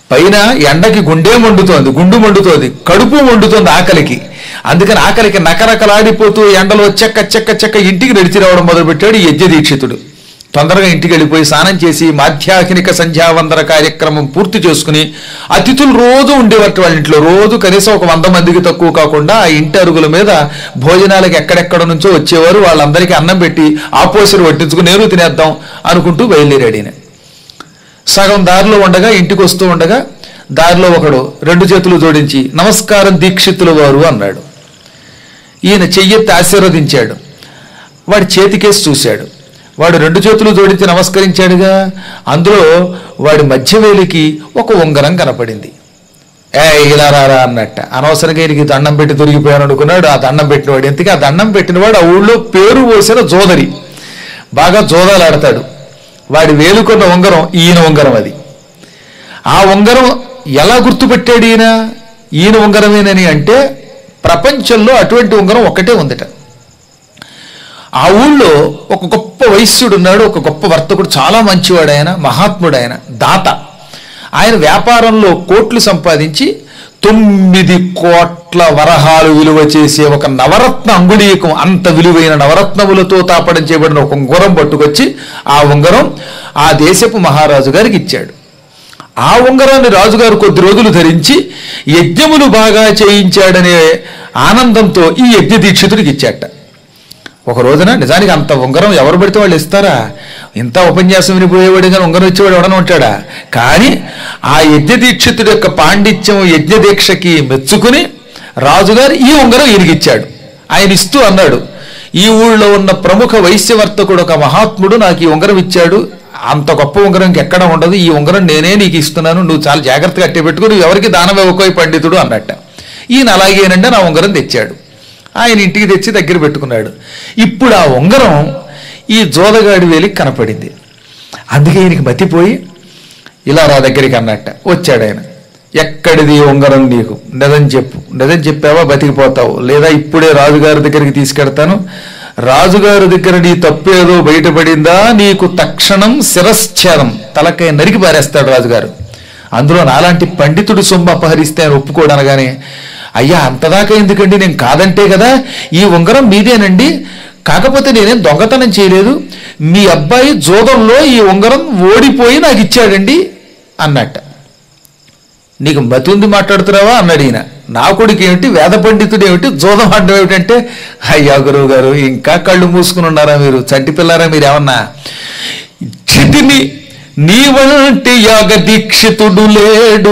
పైన ఎండకి గుండె మండుతోంది, గుండు మండుతోంది, కడుపు మండుతోంది ఆకలికి. అందుకని ఆకలికి నకరకలాడిపోతూ ఎండలో చెక్క చెక్క చెక్క ఇంటికి నడిచి రావడం మొదలుపెట్టాడు ఈ యజ్ఞ దీక్షితుడు. తొందరగా ఇంటికి వెళ్ళిపోయి స్నానం చేసి మాధ్యాహ్నిక సంధ్యావందన కార్యక్రమం పూర్తి చేసుకుని, అతిథులు రోజు ఉండేవాటి వాళ్ళ ఇంట్లో, రోజు కనీసం ఒక వంద మందికి తక్కువ కాకుండా ఆ ఇంటి అరుగుల మీద భోజనాలకు ఎక్కడెక్కడ నుంచో వచ్చేవారు. వాళ్ళందరికీ అన్నం పెట్టి ఆపోసరి వడ్డించుకుని నేను తినేద్దాం అనుకుంటూ బయలుదేరాడు ఈయన. సగం దారిలో ఉండగా, ఇంటికి వస్తూ ఉండగా దారిలో ఒకడు రెండు చేతులు జోడించి నమస్కారం దీక్షితుల వారు అన్నాడు. ఈయన చెయ్యెత్తి ఆశీర్వదించాడు. వాడి చేతికేసి చూశాడు. వాడు రెండు చేతులు జోడించి నమస్కరించాడుగా, అందులో వాడి మధ్యవేలికి ఒక ఉంగరం కనపడింది. ఏ ఇలా రారా అన్నట్ట. అనవసరంగా ఈయనకి దండం పెట్టి దొరికిపోయాను అనుకున్నాడు. ఆ దండం పెట్టినవాడు, ఎందుకు ఆ దండం పెట్టినవాడు ఆ ఊళ్ళో పేరు పోసిన జోదరి, బాగా జోదాలు ఆడతాడు. వాడి వేలుకున్న ఉంగరం ఈయన ఉంగరం. అది ఆ ఉంగరం ఎలా గుర్తుపెట్టాడు ఈయన? ఈయన ఉంగరమేనని అంటే ప్రపంచంలో అటువంటి ఉంగరం ఒక్కటే ఉందట. ఆ ఊళ్ళో ఒక గొప్ప వైశ్యుడు ఉన్నాడు, ఒక గొప్ప వర్తకుడు, చాలా మంచివాడు ఆయన, మహాత్ముడు ఆయన, దాత. ఆయన వ్యాపారంలో కోట్లు సంపాదించి తొమ్మిది కోట్ల వరహాలు విలువ చేసే ఒక నవరత్న అంగుళీకం, అంత విలువైన నవరత్నములతో తాపడం చేయబడిన ఒక ఉంగరం పట్టుకొచ్చి ఆ ఉంగరం ఆ దేశపు మహారాజు గారికి ఇచ్చాడు. ఆ ఉంగరాన్ని రాజుగారు కొద్ది రోజులు ధరించి యజ్ఞములు బాగా చేయించాడనే ఆనందంతో ఈ యజ్ఞ దీక్షితుడికి ఇచ్చాట. ఒక రోజున నిజానికి అంత ఉంగరం ఎవరు పడితే వాళ్ళు ఇస్తారా? ఇంత ఉపన్యాసం వినిపోయేవాడు కానీ ఉంగరం ఇచ్చేవాడు ఎవడని ఉంటాడా? కానీ ఆ యజ్ఞ దీక్షితుడి యొక్క పాండిత్యం, యజ్ఞ దీక్షకి మెచ్చుకుని రాజుగారు ఈ ఉంగరం ఈయనకిచ్చాడు. ఆయన ఇస్తూ అన్నాడు, ఈ ఊళ్ళో ఉన్న ప్రముఖ వైశ్యవర్తకుడు ఒక మహాత్ముడు నాకు ఈ ఉంగరం ఇచ్చాడు, అంత గొప్ప ఉంగరం ఇంకెక్కడ ఉండదు, ఈ ఉంగరం నేనే నీకు ఇస్తున్నాను, నువ్వు చాలా జాగ్రత్తగా అట్టే పెట్టుకుని ఎవరికి దానం ఇవ్వకోయి పండితుడు అన్నట్ట. ఈయన అలాగేనంటే నా ఉంగరం తెచ్చాడు. ఆయన ఇంటికి తెచ్చి దగ్గర పెట్టుకున్నాడు. ఇప్పుడు ఆ ఉంగరం ఈ జోదగాడి వేలికి కనపడింది. అందుకే ఈయనకి మతిపోయి ఇలా రా దగ్గరికి అన్నట్ట. వచ్చాడు ఆయన. ఎక్కడిది ఉంగరం నీకు? నిజం చెప్పు. నిజం చెప్పావా బతికిపోతావు, లేదా ఇప్పుడే రాజుగారి దగ్గరికి తీసుకెడతాను. రాజుగారి దగ్గర నీ తప్పేదో బయటపడిందా నీకు తక్షణం శిరశ్ఛేదం, తలకాయ నరికి పారేస్తాడు రాజుగారు. అందులో నాలాంటి పండితుడు సొమ్ము అపహరిస్తే ఆయన ఒప్పుకోడనగానే, అయ్యా అంతదాకా ఎందుకండి, నేను కాదంటే కదా, ఈ ఉంగరం మీదేనండి, కాకపోతే నేనేం దొంగతనం చేయలేదు, మీ అబ్బాయి జోదంలో ఈ ఉంగరం ఓడిపోయి నాకు ఇచ్చాడండి అన్నట్ట. నీకు మతి ఉంది మాట్లాడుతున్నావా అన్నాడు ఈయన. నా కొడుకు ఏమిటి, వేద పండితుడు ఏమిటి, జోదం ఆడడం ఏమిటంటే, అయ్యా గురువు గారు ఇంకా కళ్ళు మూసుకుని ఉన్నారా మీరు, చంటి పిల్లారా మీరు ఏమన్నా, చితిని నీ వంటి యాగ దీక్షితుడు లేడు,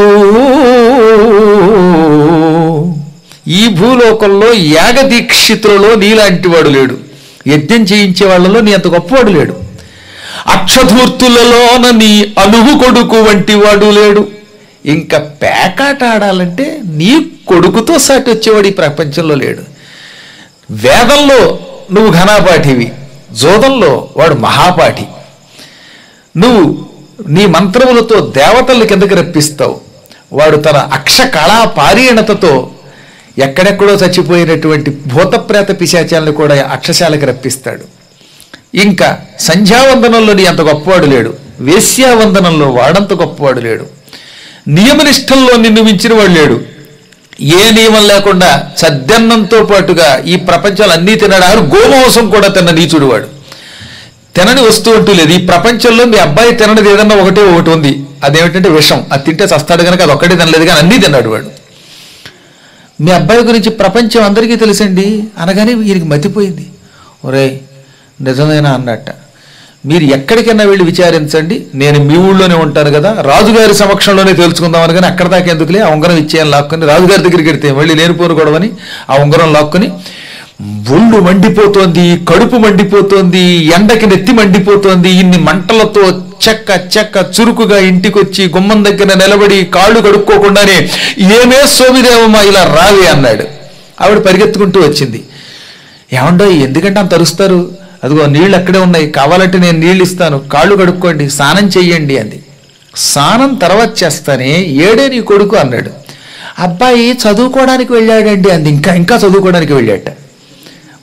ఈ భూలోకంలో యాగ దీక్షితులలో నీలాంటి వాడు లేడు, యజ్ఞం చేయించే వాళ్ళలో నీ అంత గొప్పవాడు లేడు, అక్షధూర్తులలోన నీ అనువు కొడుకు వంటి వాడు లేడు, ఇంకా పేకాట ఆడాలంటే నీ కొడుకుతో సాటి వచ్చేవాడు ఈ ప్రపంచంలో లేడు. వేదంలో నువ్వు ఘనాపాఠివి, జోదంలో వాడు మహాపాఠి. నువ్వు నీ మంత్రములతో దేవతల్ని కిందకి రప్పిస్తావు, వాడు తన అక్ష కళా పారీణతతో ఎక్కడెక్కడో చచ్చిపోయినటువంటి భూతప్రేత పిశాచాలను కూడా అక్షశాలకు రప్పిస్తాడు. ఇంకా సంధ్యావందనంలో నీ అంత గొప్పవాడు లేడు, వేశ్యావందనంలో వాడంత గొప్పవాడు లేడు, నియమనిష్టంలో నిన్ను మించిన వాడు లేడు. ఏ నియమం లేకుండా సద్దన్నంతో పాటుగా ఈ ప్రపంచాలు అన్నీ తినడారు, గోమాంసం కూడా తిన్న నీచుడు వాడు. తినని వస్తువు అంటూ లేదు ఈ ప్రపంచంలో. మీ అబ్బాయి తిననిది ఏదన్నా ఒకటే ఒకటి ఉంది, అదేమిటంటే విషం. అది తింటే చస్తాడు కనుక అది ఒక్కటే తినలేదు, కానీ అన్నీ తిన్నాడు వాడు. మీ అబ్బాయి గురించి ప్రపంచం అందరికీ తెలుసండి అనగానే వీరికి మతిపోయింది. ఒరే నిజమేనా అన్నట్ట. మీరు ఎక్కడికైనా వెళ్ళి విచారించండి, నేను మీ ఊళ్ళోనే ఉంటాను కదా, రాజుగారి సమక్షంలోనే తేల్చుకుందామని, కానీ అక్కడ దాకా ఎందుకులే, ఆ ఉంగరం ఇచ్చేయని లాక్కుని రాజుగారి దగ్గరికి వెడితే మళ్ళీ లేనిపోను గొడవని ఆ ఉంగరం లాక్కుని, ఒళ్ళు మండిపోతోంది, కడుపు మండిపోతోంది, ఎండకి నెత్తి మండిపోతోంది, ఇన్ని మంటలతో చెక్క చెక్క చురుకుగా ఇంటికొచ్చి గుమ్మం దగ్గర నిలబడి కాళ్ళు కడుక్కోకుండానే, ఏమే సోమిదేవమ్మా ఇలా రావి అన్నాడు. ఆవిడ పరిగెత్తుకుంటూ వచ్చింది. ఏమండో ఎందుకంటే అంత అరుస్తారు, అదిగో నీళ్ళు అక్కడే ఉన్నాయి, కావాలంటే నేను నీళ్ళు ఇస్తాను, కాళ్ళు కడుక్కోండి, స్నానం చెయ్యండి అంది. స్నానం తర్వాత చేస్తానే, ఏడే నీ కొడుకు అన్నాడు. అబ్బాయి చదువుకోవడానికి వెళ్ళాడండి అంది. ఇంకా ఇంకా చదువుకోవడానికి వెళ్ళాట.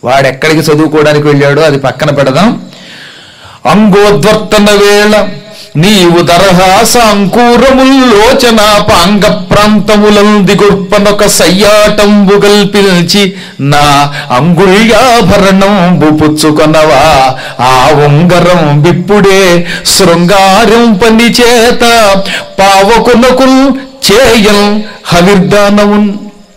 వాడెక్కడికి చదువుకోవడానికి వెళ్ళాడో అది పక్కన పెడదాం. అంగోద్వర్తన వేళ నీవు దరహాసాంకూరముల్లోచన పాంగ ప్రాంతములంది గుర్పనొక సయ్యాటంబు గల్పిల్చి నా అంగుళ్యాభరణంబు పుచ్చుకొనవా ఆ ఉంగరం విప్పుడే శృంగారం పని చేత పావకునకు చేయం హవిర్దానమున్.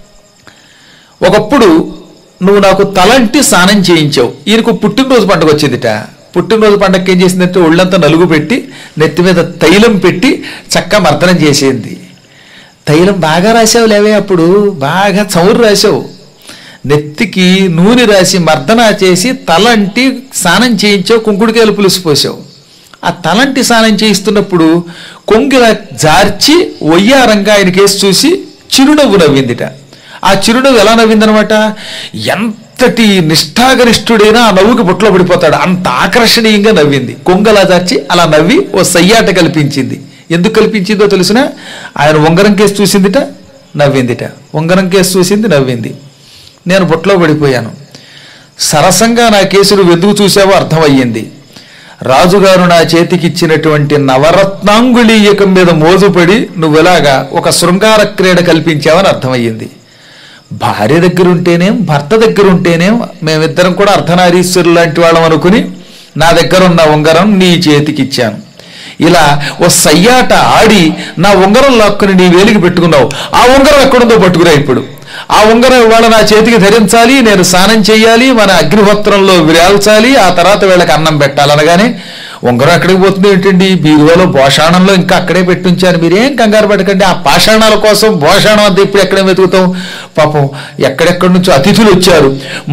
ఒకప్పుడు నువ్వు నాకు తలంటి స్నానం చేయించావు. ఈయనకు పుట్టినరోజు పండుగ వచ్చిందిట. పుట్టినరోజు పండగకి ఏం చేసిందంటే ఒళ్ళంతా నలుగు పెట్టి నెత్తి మీద తైలం పెట్టి చక్కగా మర్దనం చేసేది. తైలం బాగా రాసావు లేవే, అప్పుడు బాగా చౌరు రాసావు. నెత్తికి నూనె రాసి మర్దన చేసి తలంటి స్నానం చేయించావు, కుంకుడికాయలు పులుసు పోసావు. ఆ తలంటి స్నానం చేయిస్తున్నప్పుడు కొంగిల జార్చి ఒయ్యారంగా ఆయన కేసు చూసి చిరునవ్వు నవ్విందిట. ఆ చిరునవ్వు ఎలా నవ్విందనమాట, ఎంతటి నిష్ఠాగరిష్ఠుడైనా ఆ నవ్వుకి బుట్టలో పడిపోతాడు, అంత ఆకర్షణీయంగా నవ్వింది. కొంగలా జార్చి అలా నవ్వి ఓ సయ్యాట కల్పించింది. ఎందుకు కల్పించిందో తెలిసిన, ఆయన ఉంగరం కేసు చూసిందిట, నవ్విందిట. ఉంగరం కేసు చూసింది, నవ్వింది. నేను బుట్టలో పడిపోయాను. సరసంగా నా కేసులు ఎందుకు చూసావో అర్థమయ్యింది. రాజుగారు నా చేతికిచ్చినటువంటి నవరత్నాంగుళీయకం మీద మోజుపడి నువ్వెలాగా ఒక శృంగార క్రీడ కల్పించావని అర్థమయ్యింది. భార్య దగ్గర ఉంటేనేం భర్త దగ్గర ఉంటేనేం మేమిద్దరం కూడా అర్ధనారీశ్వరులు లాంటి వాళ్ళం అనుకుని నా దగ్గర ఉన్న ఉంగరం నీ చేతికిచ్చాను. ఇలా ఓ సయ్యాట ఆడి నా ఉంగరం లాక్కుని నీ వేలికి పెట్టుకున్నావు. ఆ ఉంగరం ఎక్కడుందో పట్టుకురా. ఇప్పుడు ఆ ఉంగరం ఇవాళ నా చేతికి ధరించాలి, నేను స్నానం చేయాలి, మన అగ్నిహోత్రంలో విరాల్చాలి, ఆ తర్వాత వీళ్ళకి అన్నం పెట్టాలి అనగానే ఉంగరం ఎక్కడికి పోతుంది ఏంటండి, బీరువాలో భోషాణంలో ఇంకా అక్కడే పెట్టించాను, మీరేం కంగారు పడకండి. ఆ పాషాణాల కోసం భోషాణం అంతా ఇప్పుడు ఎక్కడే వెతుకుతాం. పాపం ఎక్కడెక్కడి నుంచో అతిథులు వచ్చారు.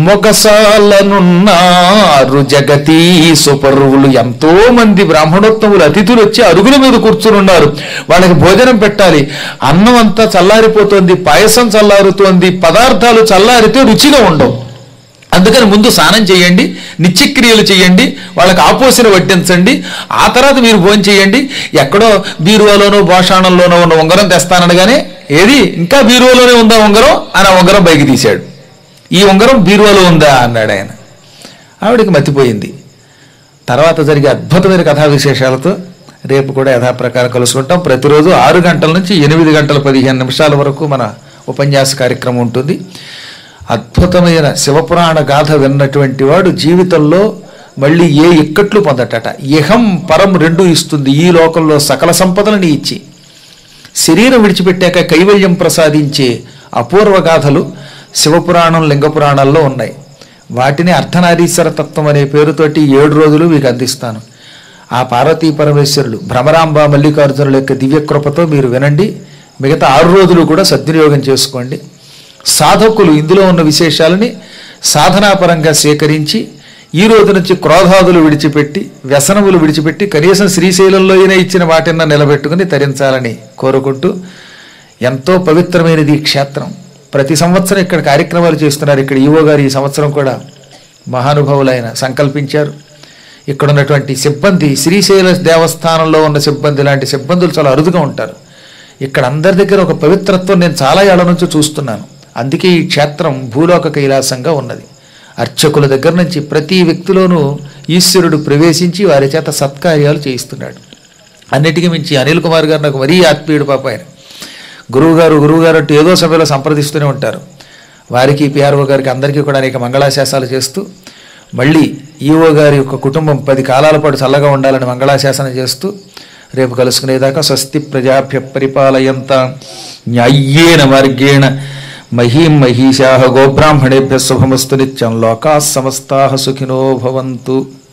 మొగసాలనున్నారు జగతీ సుపర్వులు, ఎంతో మంది బ్రాహ్మణోత్తములు అతిథులు వచ్చి అరుగుల మీద కూర్చుని ఉన్నారు. వాళ్ళకి భోజనం పెట్టాలి. అన్నం అంతా చల్లారిపోతోంది, పాయసం చల్లారుతోంది, పదార్థాలు చల్లారితే రుచిగా ఉండవు. అందుకని ముందు స్నానం చేయండి, నిత్యక్రియలు చేయండి, వాళ్ళకి ఆపోసిన వడ్డించండి, ఆ తర్వాత మీరు భోజనం చేయండి. ఎక్కడో బీరువాలోనో భోషాణంలోనో ఉన్న ఉంగరం తెస్తాననగానే ఏది ఇంకా బీరువాలోనే ఉందా ఉంగరం అని ఆ ఉంగరం పైకి తీశాడు. ఈ ఉంగరం బీరువాలో ఉందా అన్నాడు ఆయన. ఆవిడికి మతిపోయింది. తర్వాత జరిగే అద్భుతమైన కథా విశేషాలతో రేపు కూడా యథాప్రకారం కలుసుకుంటాం. ప్రతిరోజు ఆరు గంటల నుంచి ఎనిమిది గంటల పదిహేను నిమిషాల వరకు మన ఉపన్యాస కార్యక్రమం ఉంటుంది. అద్భుతమైన శివపురాణ గాథ విన్నటువంటి వాడు జీవితంలో మళ్ళీ ఏ ఇక్కట్లు పొందటట. ఇహం పరం రెండు ఇస్తుంది. ఈ లోకంలో సకల సంపదలని ఇచ్చి శరీరం విడిచిపెట్టాక కైవల్యం ప్రసాదించే అపూర్వ గాథలు శివపురాణం లింగపురాణాల్లో ఉన్నాయి. వాటిని అర్ధనారీశ్వర తత్వం అనే పేరుతోటి ఏడు రోజులు మీకు అందిస్తాను. ఆ పార్వతీ పరమేశ్వరులు భ్రమరాంబ మల్లికార్జునుల యొక్క దివ్యకృపతో మీరు వినండి. మిగతా ఆరు రోజులు కూడా సద్వినియోగం చేసుకోండి. సాధకులు ఇందులో ఉన్న విశేషాలని సాధనాపరంగా సేకరించి ఈ రోజు నుంచి క్రోధాదులు విడిచిపెట్టి వ్యసనములు విడిచిపెట్టి కనీసం శ్రీశైలంలో అయినా ఇచ్చిన వాటిని నిలబెట్టుకుని తరించాలని కోరుకుంటూ, ఎంతో పవిత్రమైనది ఈ క్షేత్రం. ప్రతి సంవత్సరం ఇక్కడ కార్యక్రమాలు చేస్తున్నారు. ఇక్కడ ఈవో గారు ఈ సంవత్సరం కూడా మహానుభావులైన సంకల్పించారు. ఇక్కడ ఉన్నటువంటి సిబ్బంది, శ్రీశైల దేవస్థానంలో ఉన్న సిబ్బంది లాంటి సిబ్బందులు చాలా అరుదుగా ఉంటారు. ఇక్కడ అందరి దగ్గర ఒక పవిత్రత్వం నేను చాలా ఏళ్ల నుంచి చూస్తున్నాను. అందుకే ఈ క్షేత్రం భూలోక కైలాసంగా ఉన్నది. అర్చకుల దగ్గర నుంచి ప్రతి వ్యక్తిలోనూ ఈశ్వరుడు ప్రవేశించి వారి చేత సత్కార్యాలు చేయిస్తున్నాడు. అన్నిటికీ మించి అనిల్ కుమార్ గారు నాకు మరీ ఆత్మీయుడు. పాప ఆయన గురువుగారు గురువుగారు అంటే ఏదో సభలో సంప్రదిస్తూనే ఉంటారు. వారికి పిఆర్ఓ గారికి అందరికీ కూడా అనేక మంగళాశాసనాలు చేస్తూ, మళ్ళీ ఈఓ గారి యొక్క కుటుంబం పది కాలాల పాటు చల్లగా ఉండాలని మంగళాశాసనం చేస్తూ రేపు కలుసుకునేదాకా స్వస్తి ప్రజాభ్య పరిపాలయంత న్యాయ్యేన మార్గేణ మహీం మహిషాః గోబ్రాహ్మణేభ్యः శుభమస్తు నిత్యం. లోకాః సమస్తాః సుఖినో భవంతు.